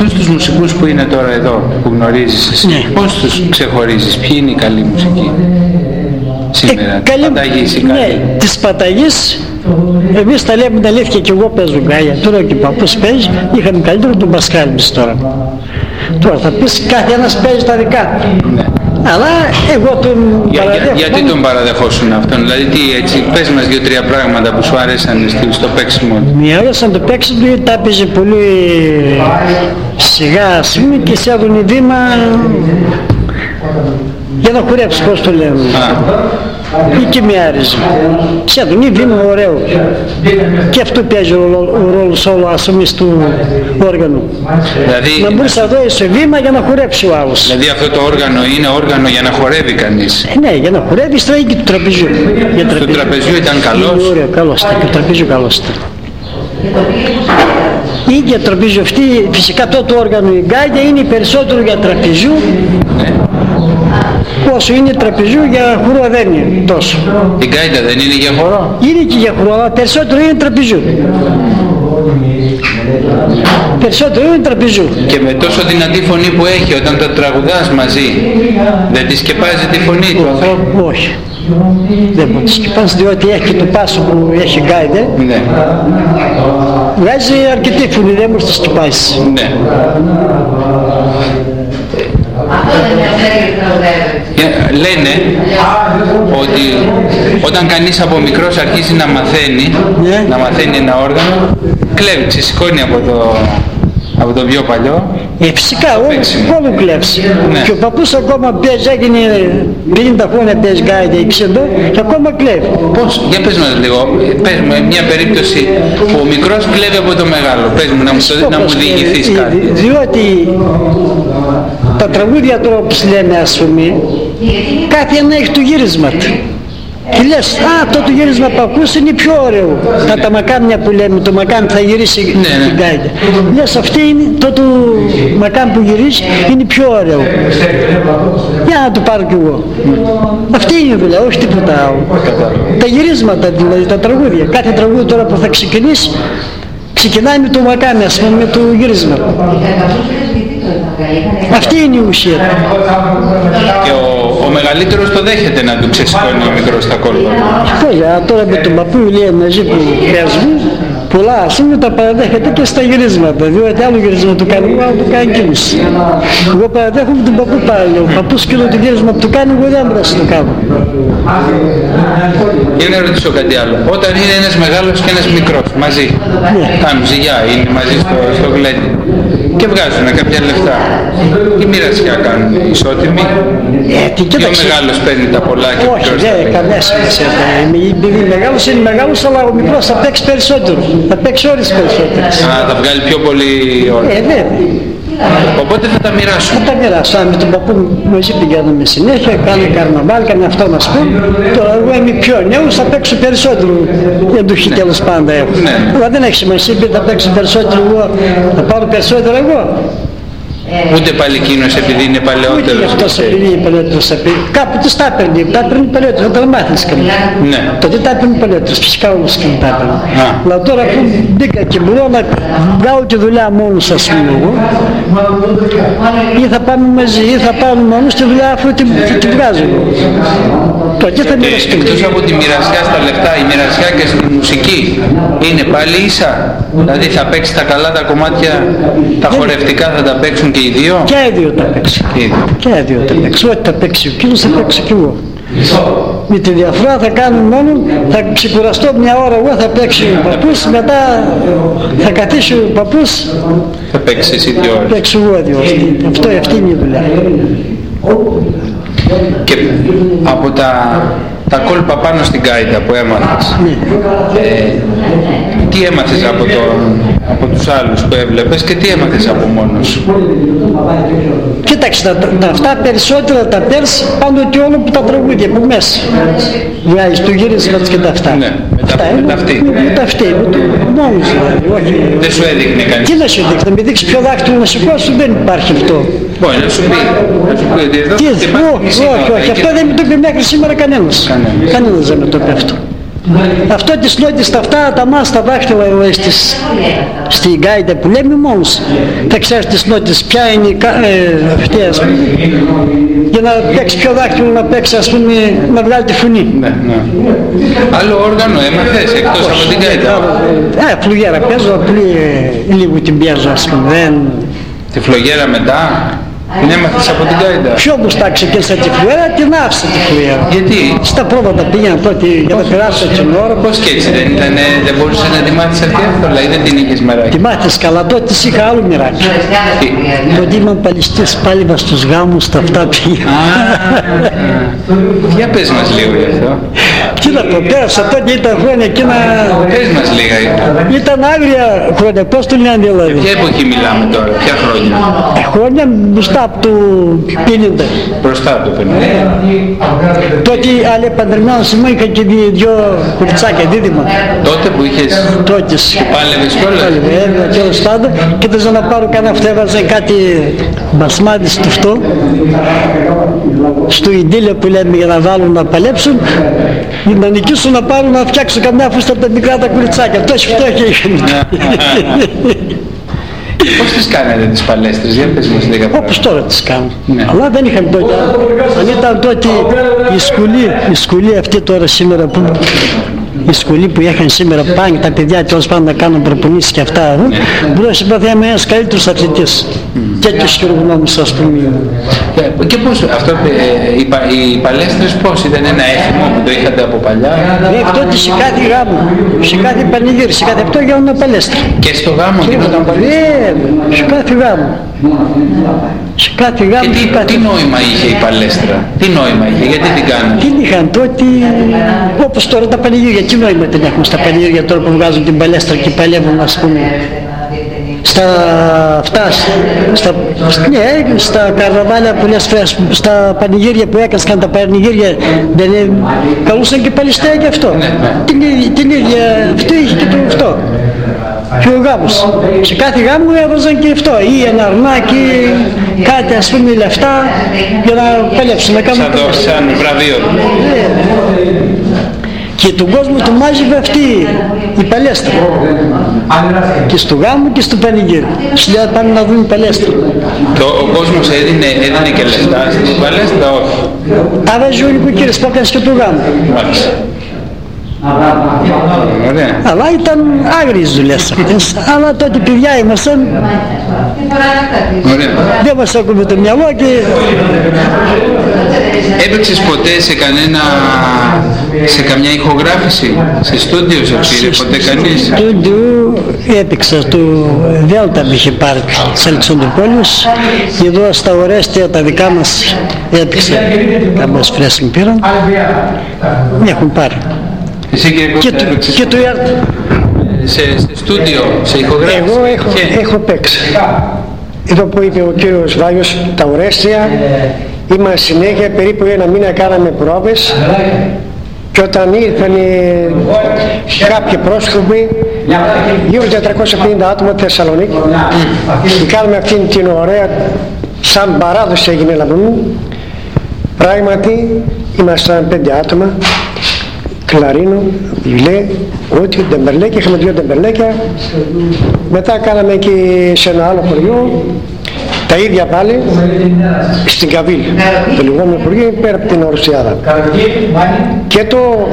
αυτούς τους μουσικούς που είναι τώρα εδώ, που γνωρίζεις εσύ, ναι. Πώς τους ξεχωρίζεις, ποιοι είναι η καλή μουσική σήμερα, της Παταγής ή καλή? Ναι, της Παταγής, εμείς τα λέμε την αλήθεια και εγώ παίζω γκάια. Τώρα και ο παππούς παίζει, είχαμε καλύτερο τον Πασχάλη εμείς τώρα. Τώρα θα πεις κάθε ένας παίζει τα δικά του. Ναι. Αλλά εγώ τον παραδέχομαι. Γιατί τον παραδεχόσουν αυτόν, δηλαδή τι έτσι, πες μας 2-3 πράγματα που σου άρεσαν στο παίξιμο του. Μου άρεσαν το παίξιμο του, τα έπαιζε πολύ σιγά ας πούμε και σε έδωνε βήμα για να χορέψει, πώς το λέμε. Ή και με άρεσε. Σε έδωνε βήμα ωραίο. Και αυτό παίζει ο ρόλος όλο ας πούμε του όργανου. Δηλαδή, να μπορείς να δώσεις βήμα για να χορέψει ο άλλος. Δηλαδή αυτό το όργανο είναι όργανο για να χορεύει κανείς. Ναι, για να χορεύει στραγγί και του τραπεζιού. Το τραπεζιού ήταν καλός. Ωραίο, καλός ήταν και το τραπεζιού καλός ήταν. Ή για τραπεζιού αυτή, φυσικά το όργανο η γκάιδα είναι περισσότερο για τραπεζιού. Ναι. Όσο είναι τραπεζιού για χορό δεν είναι τόσο. Η γκάιντα δεν είναι για χορό? Είναι και για χορό, αλλά περισσότερο είναι τραπεζιού. Περισσότερο είναι τραπεζιού. Και με τόσο δυνατή φωνή που έχει όταν τα τραγουδάς μαζί, δεν τη σκεπάζει τη φωνή του? Όχι. Δεν μπορεί να τη σκεπάζει διότι έχει και το πάσο που έχει γκάιντε. Ναι. Βγάζει αρκετή φωνή, δεν μπορεί να τη σκεπάσει. Ναι. Λένε ότι όταν κανείς από μικρός αρχίζει να μαθαίνει ένα όργανο, κλέβει, ξεσηκώνει από το πιο παλιό. Φυσικά, όλο κλέψει. Ναι. Και ο παππούς ακόμα παίζει, έγινε 50 χρόνια παίζει γκάιντα ή ξεντό και ακόμα κλέβει. Πώς, για πες μας λίγο, πες μου μια περίπτωση που ο μικρός κλέβει από το μεγάλο. Πες μου να μου διηγηθείς κάτι. Διότι τα τραγούδια τώρα που λέμε ας πούμε, κάθε ένα έχει το γύρισμα του. Και λες, αυτό το γύρισμα που ακούς είναι πιο ωραίο. Τα μακάμια που λέμε, το μακάμι θα γυρίσει την γκάιντα. Λες, αυτή είναι, το μακάμι που γυρίσει είναι πιο ωραίο. Για να το πάρω κι εγώ. Αυτή είναι η δουλειά, όχι τίποτα άλλο. Τα γυρίσματα δηλαδή, τα τραγούδια. Κάθε τραγούδι τώρα που θα ξεκινήσει, ξεκινάει με το μακάμι, ας πούμε, με το γύρισμα. Αυτή είναι η ουσία. Και ο μεγαλύτερος το δέχεται να του ξεσηκώνει ο μικρός τα κόλπα. Τώρα με τον παππού λέει μαζί που παίζουν, πολλά ας πούμε τα παραδέχεται και στα γυρίσματα. Διότι άλλο γυρίσμα του κάνει, άλλο του κάνει εκείνος. Εγώ παραδέχομαι τον παππού πάλι. Ο παππούς και το γύρισμα που του κάνει, εγώ δεν μπορώ να το κάνω. Για να ρωτήσω κάτι άλλο. Όταν είναι ένας μεγάλος και ένας μικρός μαζί, κάνουν ζυγιά, είναι μαζί στο γλέντι και βγάζουν κάποια λεφτά, τι μοιρασιά κάνουν, ισότιμοι? Και ο μεγάλος παίρνει τα πολλά και ο μικρός? Όχι, δεν καμία σημασία. Επειδή μεγάλος είναι μεγάλος, αλλά ο μικρός θα παίξει περισσότερο. Θα παίξει ώρες περισσότερες. Θα βγάλει πιο πολύ ώρες. Ναι. Οπότε θα τα μοιράσουν. Θα τα μοιράσω. Με τον παππού μαζί πηγαίνουμε συνέχεια, κάνει καρναβάλ, κάνει αυτό να πούμε. Τώρα εγώ είμαι πιο νέος, θα παίξω περισσότερο. Δεν του έχει τέλος πάντα έχω. Αλλά δεν έχει σημασία, επειδή θα παίξω περισσότερο εγώ, θα πάρω περισσότερο εγώ. Ούτε πάλι εκείνος επειδή είναι παλαιότερος. Ούτε αυτός επειδή είναι παλαιότερος. Κάπου τους τα έπαιρνε, τα έπαιρνε παλαιότερος, όταν μάθεις κανένα. Ναι. Τότε τα έπαιρνε παλαιότερος, φυσικά όλους και τα έπαιρνε. Αλλά τώρα που μπήκα και μπορώ να βγάλω τη δουλειά μόνος ας πούμε εγώ, ή θα πάμε μαζί ή θα πάμε μόνος τη δουλειά αφού τη βγάζω. Τότε θα μοιραστούμε. Εκτός από τη μοιρασιά στα λεφτά, η μοιρασιά και στη μουσική είναι πάλι ίσα. Δηλαδή θα παίξει τα καλά τα κομμάτια, τα χορευτικά θα τα παίξουν και οι δύο. Και οι δύο τα παίξουν. Και οι δύο τα παίξουν. Ό,τι θα παίξει ο κύριος θα παίξει και εγώ. Με τη διαφορά θα κάνουμε μόνο, θα ξεκουραστώ μια ώρα εγώ, θα παίξει ο παππούς, μετά θα καθίσει ο παππούς. Θα παίξει εσύ 2 ώρες. Θα παίξω εγώ 2 ώρες. Αυτή είναι η δουλειά. Και από τα κόλπα πάνω στην γκάιντα που έμαθες, τι έμαθες από τους άλλους που έβλεπες και τι έμαθες από μόνος σου? Κοίταξε, αυτά περισσότερα τα παίρνεις πάνω και όλο που τα τραγούδια που μέσα. Βγάζεις το γύρισμα και τα αυτά. Ναι, με τα αυτή. Με τα αυτή, μόνος δηλαδή. Δεν σου έδειχνε κανείς? Τι να σου δείξει, να μην δείξει ποιο δάκτυλο να σηκώσει, δεν υπάρχει αυτό. Μπορεί να σου πει ότι εδώ όχι, αυτό δεν με το πει μέχρι σήμερα κανένας. Κανένας δεν με το πει αυτό. Αυτό της νότης τα αυτά, τα μας, τα δάχτυλα στην γκάιντα που λέμε μόνος. Θα ξέρεις της νότης ποια είναι αυτή, ας πούμε, για να παίξει πιο δάχτυλο, να παίξει, ας πούμε, να βγάλει τη φωνή. Ναι. Άλλο όργανο έμαθες εκτός από την γκάιντα? Φλουγέρα παίζω, λίγο την παίζω, ας πούμε. Τη φλογέρα μετά? Την έμαθες από την γκάιντα? Πιο μπροστά ξεκίνησα τη φλογέρα, την άφησα τη φλογέρα. Γιατί? Στα πρόβατα πήγαινα τότε για να περάσω την ώρα. Πώς και έτσι δεν μπορούσες να τη μάθεις αυτή εύκολα ή δεν την είχες μεράκι? Τη μάθεις καλά, τότε είχα άλλο μοιράκι. Τότε ήμουν παλιστής, πάλευα στους γάμους, τα αυτά πήγαινα. Για πες μας λίγο γι' αυτό. Τι να πω, πέρασα τότε, ήταν χρόνια εκείνα... Πες μας λίγα. Ήταν άγρια χρόνια, πώς το λένε δηλαδή. Ποια εποχή μιλάμε τώρα, ποια χρόνια? Χρόνια μπροστά από το 50. Μπροστά από το 50. Τότε άλλοι παντρεμένος μου είχα και δυο κουριτσάκια δίδυμα. Τότε που είχες... Τότε. Πάλευες κιόλας? Πάλευε, τέλος πάντων. Κοίταζα να πάρω κανένα αυτό, έβαζε κάτι μπασμάτι στο αυτό. Στο ιντήλιο που λέμε για να βάλουν να παλέψουν. Να νικήσουν να πάρουν να φτιάξουν καμιά φούστα από τα μικρά τα κουριτσάκια. Τόση φτώχεια είχαν. Πώς τις κάνετε τις παλέστρες, για πες μας λίγα πράγματα. Όπως τώρα τις κάνουν. Αλλά δεν είχαν τότε. Αν ήταν τότε η σχολή αυτή τώρα σήμερα που... Η σχολή που είχαν σήμερα πάνε τα παιδιά τέλος πάντων να κάνουν προπονήσεις και αυτά, μπορούσε να είμαι ένας καλύτερος αθλητής. Τέτοιος χειρογνώμης, ας πούμε. Και πώς, αυτό, οι παλέστρες πώς ήταν ένα έθιμο που το είχατε από παλιά? Τότε σε κάθε γάμο, σε κάθε πανηγύρι, σε κάθε αυτό γινόταν παλέστρα. Και στο γάμο γινόταν παλέστρα? Σε κάθε γάμο. Σε κάθε γάμο. Και τι νόημα είχε η παλέστρα? Τι νόημα είχε, γιατί την κάνανε? Τι είχαν τότε, όπως τώρα τα πανηγύρια, τι νόημα την έχουν στα πανηγύρια τώρα που βγάζουν την παλέστρα και παλεύουν, ας πούμε. Στα καρναβάλια πολλές φορές, στα πανηγύρια που έκαναν τα πανηγύρια, δεν καλούσαν και παλαιστέα και αυτό. Την ίδια, αυτό είχε και το αυτό. Και ο γάμος. Σε κάθε γάμο έβαζαν και αυτό, ή ένα αρνάκι, κάτι, ας πούμε, λεφτά για να παλέψουν, να κάνουν παλαιστέα. Σαν βραβείο. Και τον κόσμο του μάζευε αυτή η παλέστρα. Και στο γάμο και στο πανηγύρι. Σου λέει πάνε να δουν παλέστρα. Ο κόσμος έδινε και λεφτά στην παλέστρα, όχι? Τα βάζει ο νοικοκύρης που έκανε και το γάμο. Αλλά ήταν άγριες δουλειές αυτές. Αλλά τότε παιδιά ήμασταν. Δεν μας έκοβε το μυαλό και... Έπαιξες ποτέ σε καμιά ηχογράφηση, σε στούντιο σε πήρε ποτέ κανείς? Σε στούντιο έπαιξα, το Δέλτα με είχε πάρει της Αλεξανδρούπολης. Εδώ στα Ορέστια τα δικά μας έπαιξα, κάποιες φορές με πήραν. Με έχουν πάρει. Εσύ και το ΕΡΤ. Σε στούντιο, σε ηχογράφηση? Εγώ έχω παίξει. Εδώ που είπε ο κύριος Βάγιος, τα Ορέστια, είμαστε συνέχεια, περίπου ένα μήνα κάναμε πρόβες και όταν ήρθαν κάποιοι πρόσωποι, γύρω 450 άτομα στη Θεσσαλονίκη, και κάναμε αυτήν την ωραία, σαν παράδοση έγινε να πούμε. Πράγματι, ήμασταν 5 άτομα, κλαρίνο, βιολέ, ούτι, ντεμπερλέκια, είχαμε 2 ντεμπερλέκια. Μετά κάναμε και σε ένα άλλο χωριό, τα ίδια πάλι, στην Καβίλ, το λιγόμενο χωριό, πέρα από την Οροσιάδα. Και το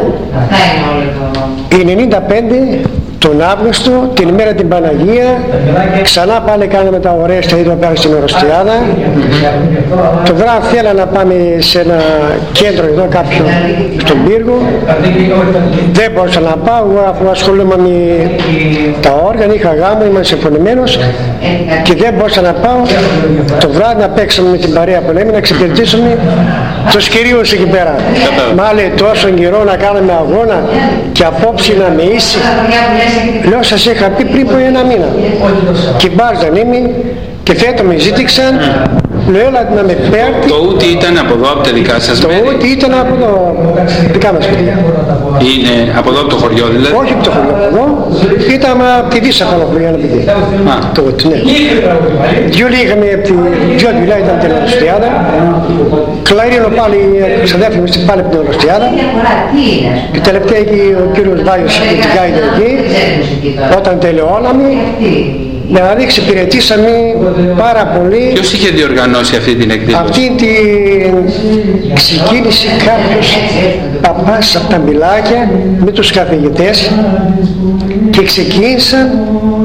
95, τον Αύγουστο, την ημέρα την Παναγία, ξανά πάλι κάναμε τα ωραία στα ίδια πέρα στην Οροσιάδα. Το βράδυ θέλα να πάμε σε ένα κέντρο εδώ κάποιο στον πύργο. Δεν μπορούσα να πάω, αφού ασχολούμαι με τα όργανα, είχα γάμο, ήμουν συμφωνημένος και δεν μπορούσα να πάω. Το βράδυ να παίξουμε με την παρέα που λέμε, να εξυπηρετήσουμε τους κυρίους εκεί πέρα. Μάλε τόσο καιρό να κάνουμε αγώνα και απόψε να με είσαι. Λέω σας είχα πει πριν από ένα μήνα. Και μπάρ δεν είμαι και φέτο με ζήτηξαν Λέω έλα να με παίρνει. Το ούτι ήταν από εδώ, από τα δικά σας Το μέρη? ούτι ήταν από το δικά μας παιδιά. Είναι από εδώ από το χωριό δηλαδή? Όχι από το χωριό από εδώ, ήταν από τη Βύσσα πάνω από ένα παιδί. Το ούτι, ναι. Δυο είχαμε από τη δυο δουλειά ήταν την Ορωστιάδα. Κλαρίνο πάλι, ξαδέφη μας πάλι από την Ορωστιάδα. Και τελευταία εκεί ο κύριος Βάιος που την κάιδε εκεί, όταν τελειώναμε. Δηλαδή εξυπηρετήσαμε πάρα πολύ. Ποιος είχε διοργανώσει αυτή την εκδήλωση? Αυτή την ξεκίνησε κάποιος παπάς από τα Μιλάκια με τους καθηγητές και ξεκίνησαν